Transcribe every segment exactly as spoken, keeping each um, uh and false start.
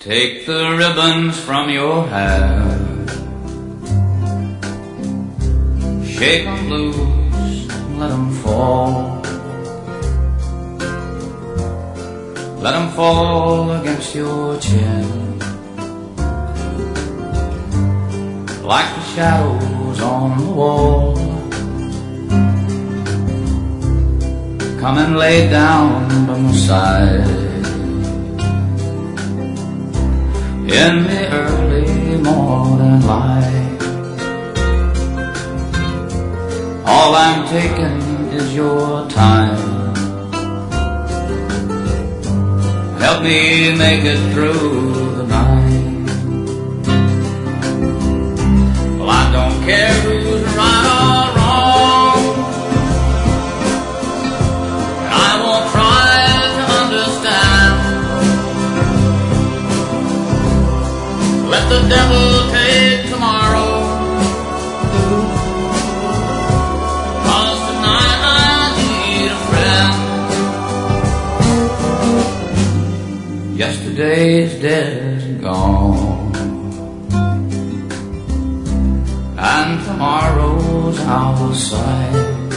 Take the ribbons from your hair, shake 'em loose, let 'em fall. Let 'em fall against your chin, like the shadows on the wall. Come and lay down by my side in the early morning light. All I'm taking is your time. Help me make it through the night. Well, I don't care who's right or wrong, and I won't try to understand. Let the devil take tomorrow, 'cause tonight I need a friend. Yesterday's dead and gone, and tomorrow's out of sight.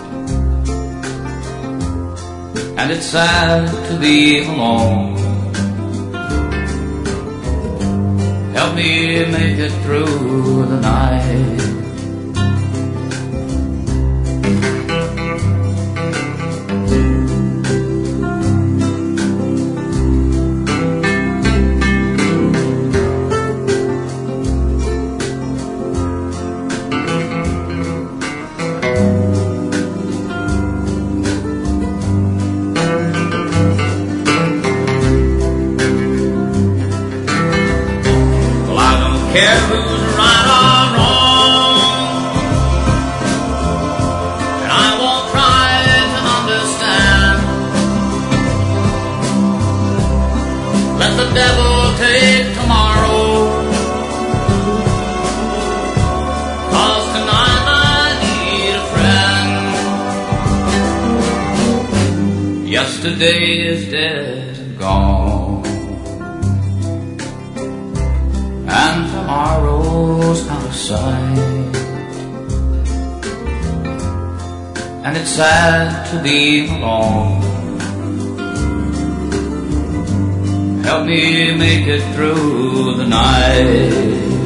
And it's sad to be alone. Help me make it through the night. Care who's right or wrong, and I won't try to understand. Let the devil take tomorrow, 'cause tonight I need a friend. Yesterday is dead and gone, and tomorrow's out of sight. And it's sad to be alone. Help me make it through the night.